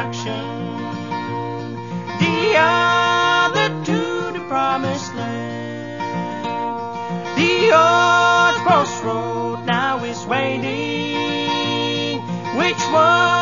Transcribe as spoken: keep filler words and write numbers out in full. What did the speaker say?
destruction, the other to the promised land. The old crossroad now is waiting. Which one